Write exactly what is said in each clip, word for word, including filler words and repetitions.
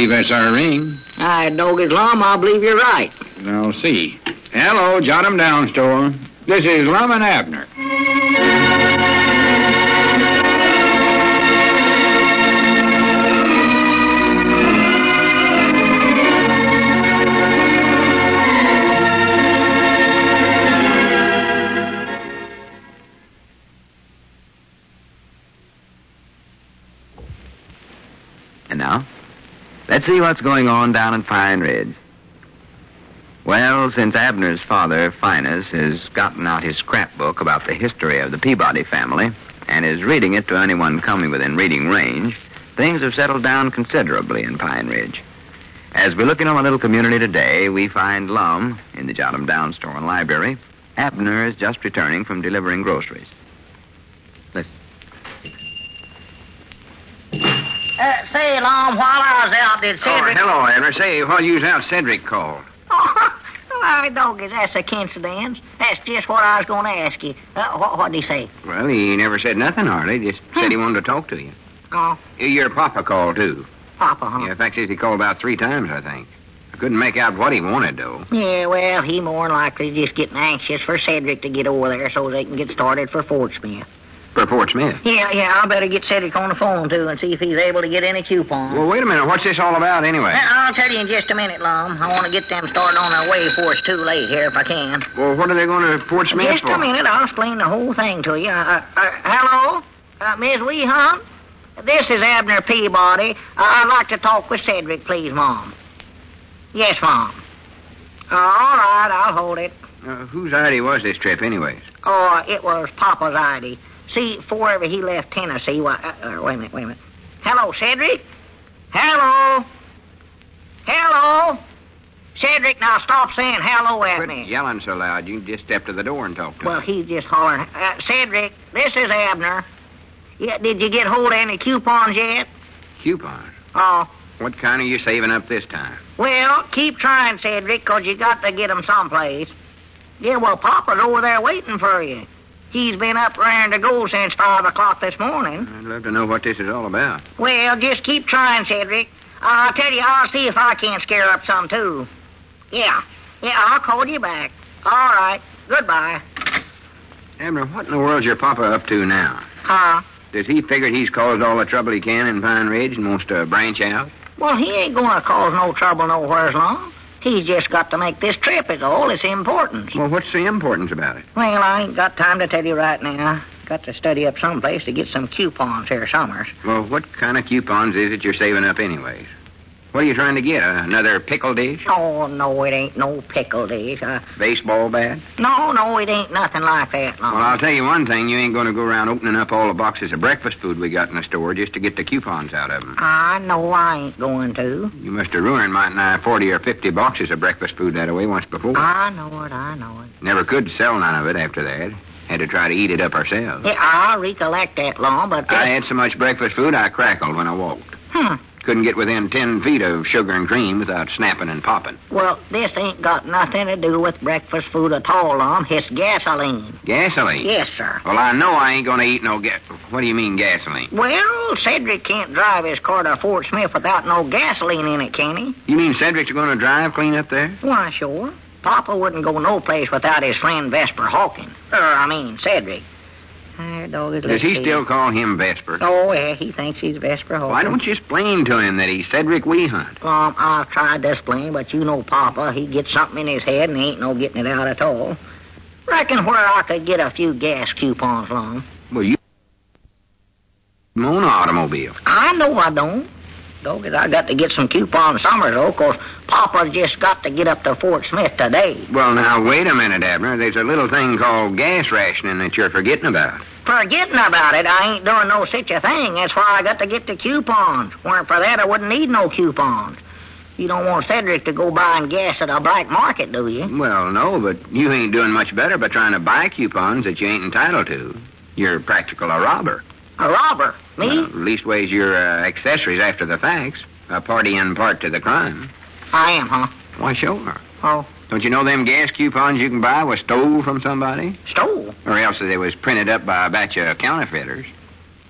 believe that's our ring. I dog it, Lum. I believe you're right. I'll see. Hello, Jot 'em Down store. This is Lum and Abner. And now, let's see what's going on down in Pine Ridge. Well, since Abner's father, Finis, has gotten out his scrapbook about the history of the Peabody family and is reading it to anyone coming within reading range, things have settled down considerably in Pine Ridge. As we look into our little community today, we find Lum in the Jot 'em Down store and library. Abner is just returning from delivering groceries. Listen. Uh, say, Lum, while I was out, did Cedric... Oh, hello, Abner. Say, while you was out, Cedric called. Oh, I dog it. That's a coincidence. That's just what I was going to ask you. Uh, what, what'd he say? Well, he never said nothing, hardly. Just said he wanted to talk to you. Oh, Your papa called, too. Papa, huh? Yeah, in fact, he called about three times, I think. I couldn't make out what he wanted, though. Yeah, well, he more than likely just getting anxious for Cedric to get over there so they can get started for Fort Smith. For Fort Smith? Yeah, yeah, I better get Cedric on the phone, too, and see if he's able to get any coupons. Well, wait a minute. What's this all about, anyway? Uh, I'll tell you in just a minute, Lum. I want to get them started on their way before it's too late here, if I can. Well, what are they going to Fort Smith Just for? a minute. I'll explain the whole thing to you. Uh, uh, hello? Uh, Miss Weehunt? This is Abner Peabody. Uh, I'd like to talk with Cedric, please, Mom. Yes, Mom. Uh, all right, I'll hold it. Uh, whose idea was this trip, anyways? Oh, it was Papa's idea. See, before ever he left Tennessee, why, uh, uh, wait a minute, wait a minute. Hello, Cedric? Hello? Hello? Cedric, now stop saying hello at Quit me. yelling so loud. You can just step to the door and talk to Well, him. he's just hollering. Uh, Cedric, this is Abner. Yeah, did you get hold of any coupons yet? Coupons? Oh, What kind are you saving up this time? well, keep trying, Cedric, 'cause you got to get 'em someplace. Yeah, well, Papa's over there waiting for you. He's been up raring to go since five o'clock this morning. I'd love to know what this is all about. Well, just keep trying, Cedric. I'll tell you, I'll see if I can scare up some, too. Yeah, yeah, I'll call you back. All right, goodbye. Abner, what in the world's your papa up to now? Huh? Does he figure he's caused all the trouble he can in Pine Ridge and wants to branch out? Well, he ain't gonna cause no trouble nowheres long. He's just got to make this trip is all. It's important. Well, what's the importance about it? Well, I ain't got time to tell you right now. Got to study up someplace to get some coupons here summers. Well, what kind of coupons is it you're saving up anyways? What are you trying to get? Another pickle dish? Oh, no, it ain't no pickle dish. Uh, Baseball bat? no, no, it ain't nothing like that, no. Well, I'll tell you one thing. You ain't going to go around opening up all the boxes of breakfast food we got in the store just to get the coupons out of them. I know I ain't going to. You must have ruined my nigh forty or fifty boxes of breakfast food that way once before. I know it, I know it. Never could sell none of it after that. Had to try to eat it up ourselves. Yeah, I recollect that long, but... I had so much breakfast food I crackled when I walked. Hmm. Couldn't get within ten feet of sugar and cream without snapping and popping. Well, this ain't got nothing to do with breakfast food at all, Lum. It's gasoline. Gasoline? Yes, sir. Well, I know I ain't going to eat no gas... What do you mean, gasoline? Well, Cedric can't drive his car to Fort Smith without no gasoline in it, can he? You mean Cedric's going to drive clean up there? Why, sure. Papa wouldn't go no place without his friend Vesper Hawkins. Er, I mean, Cedric. Uh, dog, Does he still call him Vesper? Oh, yeah, he thinks he's Vesper Hawkins. Why don't you explain to him that he's Cedric Weehunt? Um, I've tried to explain, but you know Papa, he gets something in his head and he ain't no getting it out at all. Reckon where I could get a few gas coupons, Lum. Well, you own an automobile. I know I don't. Dog, I got to get some coupons summers, though, 'cause Papa's just got to get up to Fort Smith today. Well, now, wait a minute, Abner. There's a little thing called gas rationing that you're forgetting about. Forgetting about it, I ain't doing no such a thing. That's why I got to get the coupons. Weren't for that, I wouldn't need no coupons. You don't want Cedric to go buying gas at a black market, do you? Well, no, but you ain't doing much better by trying to buy coupons that you ain't entitled to. You're practical a robber. A robber? Me? Well, leastways, you're uh, accessories after the facts. A party in part to the crime. I am, huh? Why, sure. Oh. Don't you know them gas coupons you can buy was stole from somebody? Stole? Or else they was printed up by a batch of counterfeiters.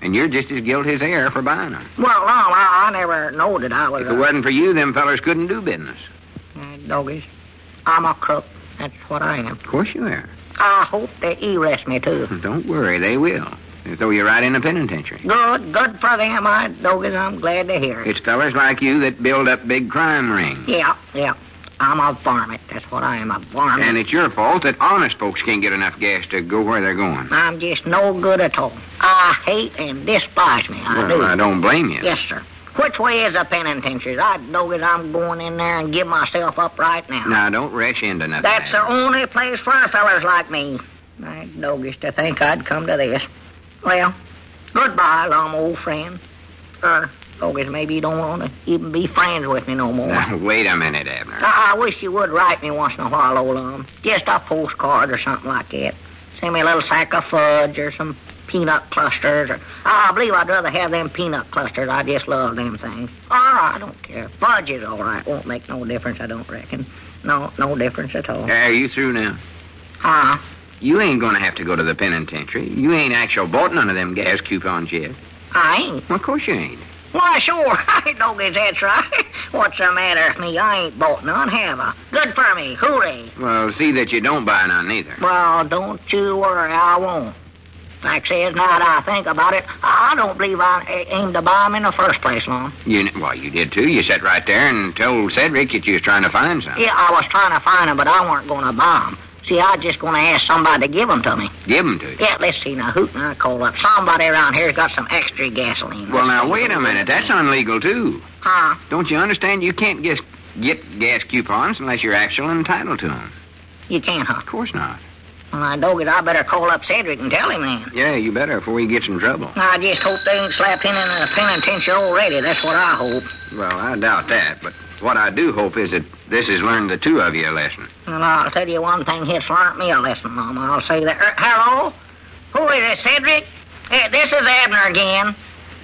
And you're just as guilty as they are for buying them. Well, Lum, I, I never knowed that I was If it wasn't for you, them fellers couldn't do business. Uh, doggies, I'm a crook. That's what I am. Of course you are. I hope they arrest me, too. Don't worry, they will. They'll throw you right in the penitentiary. Good, good for them, I, doggies. I'm glad to hear it. It's fellers like you that build up big crime rings. Yeah, yeah. I'm a varmint. That's what I am, a varmint. And it's your fault that honest folks can't get enough gas to go where they're going. I'm just no good at all. I hate and despise me. I well, do. I don't blame you. Yes, sir. Which way is the penitentiary? I know that I'm going in there and give myself up right now. Now, don't rush into nothing. That's the only place for fellers like me. I doggies to think I'd come to this. Well, goodbye, Lum, old friend. Er, doggies, maybe you don't want to even be friends with me no more. Now, wait a minute, Abner. I, I wish you would write me once in a while, old Lum. Just a postcard or something like that. Send me a little sack of fudge or some peanut clusters. Or, I believe I'd rather have them peanut clusters. I just love them things. Or I don't care. Fudge is all right. Won't make no difference, I don't reckon. No, no difference at all. Are you through now? Huh? You ain't gonna have to go to the penitentiary. You ain't actually bought none of them gas coupons yet. I ain't. Well, of course you ain't. Why, sure. I don't guess that's right. What's the matter with me? I ain't bought none, have I? Good for me. Hooray. Well, see that you don't buy none either. Well, don't you worry. I won't. Fact says, now that I think about it, I don't believe I aimed to buy them in the first place, Lum. You, well, you did, too. You sat right there and told Cedric that you was trying to find some. Yeah, I was trying to find them, but I weren't going to buy them. See, I was just going to ask somebody to give them to me. Give them to you? Yeah, let's see now. Who can I call up? Somebody around here's got some extra gasoline. Well, Let's now, see. wait a minute. That's unlegal, too. Huh? Don't you understand? You can't get, get gas coupons unless you're actually entitled to them. You can't, huh? Of course not. Well, I know it. I better call up Cedric and tell him then. Yeah, you better before he gets in trouble. I just hope they ain't slapped him in the penitentiary already. That's what I hope. Well, I doubt that, but what I do hope is that this has learned the two of you a lesson. Well, I'll tell you one thing. It's learned me a lesson, Mama. I'll say that. Er, hello? Who is it, Cedric? Eh, this is Abner again.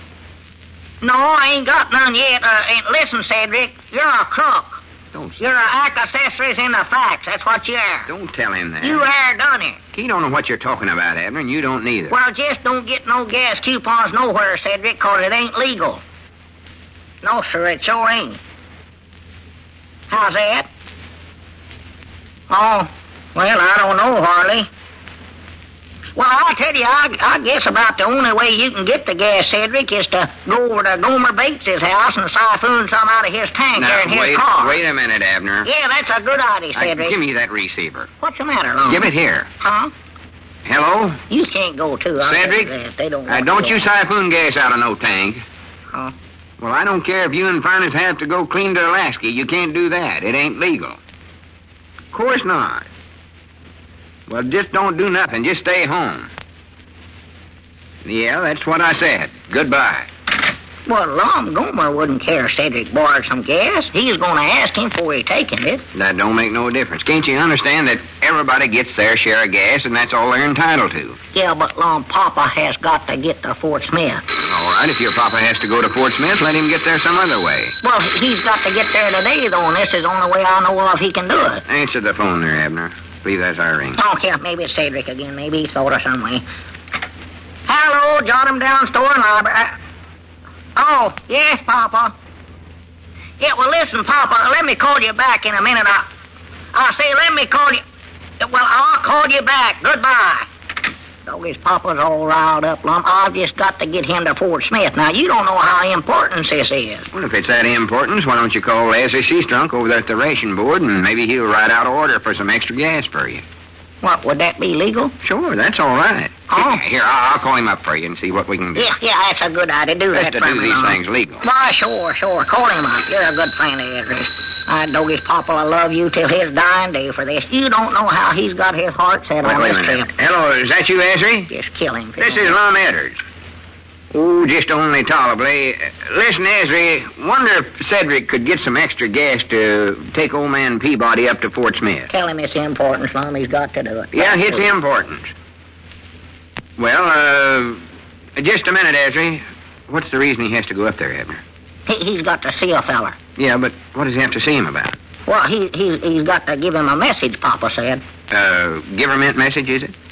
No, I ain't got none yet. Uh, eh, listen, Cedric, you're a crook. Don't You're a accessories in the facts. That's what you are. Don't tell him that. You are done it. He don't know what you're talking about, Abner, and you don't neither. Well, just don't get no gas coupons nowhere, Cedric, 'cause it ain't legal. No, sir, it sure ain't. How's that? Oh, well, I don't know, hardly. Well, I tell you, I, I guess about the only way you can get the gas, Cedric, is to go over to Gomer Bates' house and siphon some out of his tank now, there in his wait, car. wait a minute, Abner. Yeah, that's a good idea, Uh, Cedric. give me that receiver. What's the matter, Long? Give it here. Huh? Hello? You can't go, too. I'll tell Cedric? you that. They don't Uh, want don't to. you siphon gas out of no tank. Huh? Well, I don't care if you and Furnace have to go clean to Alaska. You can't do that. It ain't legal. Of course not. Well, just don't do nothing. Just stay home. Yeah, that's what I said. Goodbye. Well, Lum Gomer wouldn't care if Cedric borrowed some gas. He's going to ask him before he taking it. That don't make no difference. Can't you understand that everybody gets their share of gas and that's all they're entitled to? Yeah, but Lum, Papa has got to get to Fort Smith. All right, if your papa has to go to Fort Smith, let him get there some other way. Well, he's got to get there today, though, and this is the only way I know of he can do it. Answer the phone there, Abner. Believe that's our ring. Oh, yeah, maybe it's Cedric again. Maybe he's thought of some way. Hello, jot him down, store and library. Uh, oh, yes, Papa. Yeah, well, listen, Papa, let me call you back in a minute. I, I say, let me call you. Well, I'll call you back. Goodbye. Doggy's Papa's all riled up, Lum. I've just got to get him to Fort Smith. Now, you don't know how important this is. Well, if it's that importance, why don't you call Leslie Seastrunk over there at the ration board, and maybe he'll write out an order for some extra gas for you. What, would that be legal? Sure, that's all right. Oh. Here, here, I'll, I'll call him up for you and see what we can do. Yeah, yeah, that's a good idea. Do Best that to for do me, these Lum. things legal. Why, sure, sure. Call him up. You're a good friend of Ezra's. I Doggy's Papa will love you till his dying day for this. You don't know how he's got his heart set Wait, on wait a this minute. trip. Hello, is that you, Ezra? Just kill him. This is Lum Edwards. Oh, just only tolerably. Uh, Listen, Ezra, wonder if Cedric could get some extra gas to take old man Peabody up to Fort Smith. Tell him it's important, Lum. He's got to do it. Yeah, it's important. Well, uh, just a minute, Ezra. What's the reason he has to go up there, Abner? He, he's got to see a feller. Yeah, but what does he have to see him about? Well, he, he, he's got to give him a message, Papa said. Uh, government message, is it? Mm,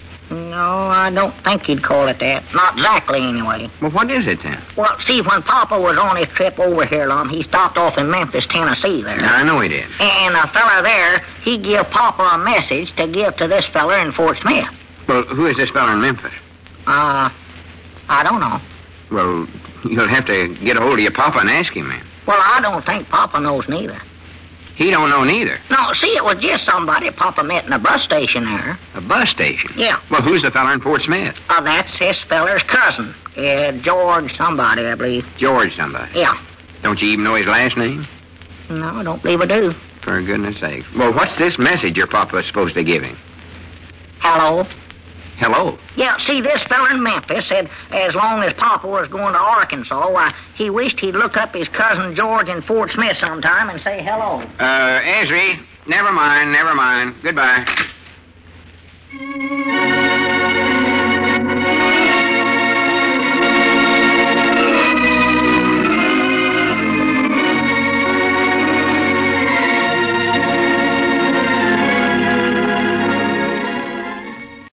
No, I don't think he'd call it that. Not exactly, anyway. Well, what is it then? Well, see, when Papa was on his trip over here, Lum, he stopped off in Memphis, Tennessee there. I know he did. And a fella there, he give Papa a message to give to this fella in Fort Smith. Well, who is this fella in Memphis? Uh, I don't know. Well, you'll have to get a hold of your papa and ask him, man. Well, I don't think Papa knows neither. He don't know neither. No, see, it was just somebody Papa met in a bus station there. A bus station? Yeah. Well, who's the fella in Fort Smith? Uh, that's this feller's cousin. Uh, George somebody, I believe. George somebody? Yeah. Don't you even know his last name? No, I don't believe I do. For goodness sake. Well, what's this message your papa's supposed to give him? Hello? Hello? Yeah, see, this fella in Memphis said as long as Papa was going to Arkansas, why, he wished he'd look up his cousin George in Fort Smith sometime and say hello. Uh, Esri, never mind, never mind. Goodbye.